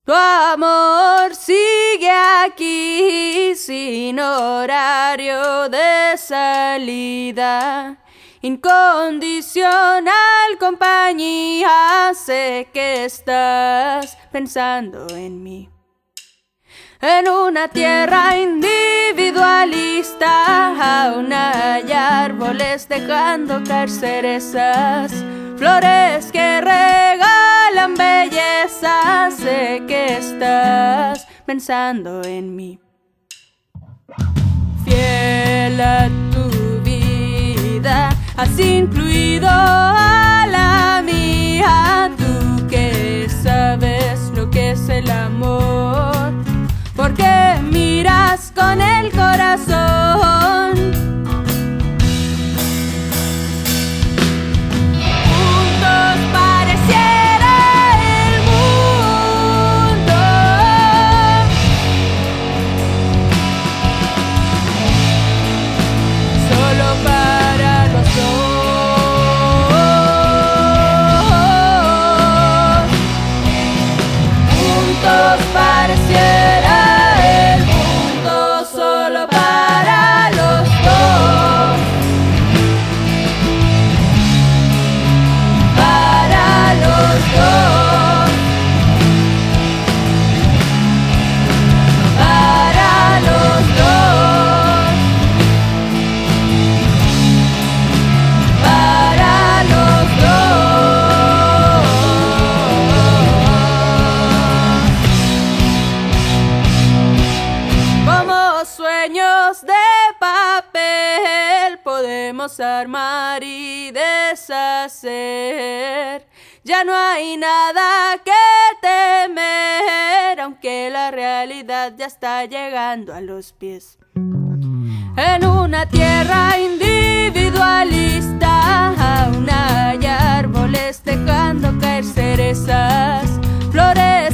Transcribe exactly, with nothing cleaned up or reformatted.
Tu amor sigue aquí sin horario de salida. Incondicional compañía, sé que estás pensando en mí. En una tierra individualista aún hay árboles dejando caer cerezas, flores que regalan belleza, sé que estás pensando en mí. Fiel a tu vida, has incluido a la mía, tú que sabes lo que es el amor, porque miras con el corazón. Juntos pareciera el mundo, solo para los dos. Juntos pareciera solo para los dos, para los dos, para los dos, para los dos. Como sueños de papel podemos armar y deshacer. Ya no hay nada que temer, aunque la realidad ya está llegando a los pies. En una tierra individualista aún hay árboles dejando caer cerezas, flores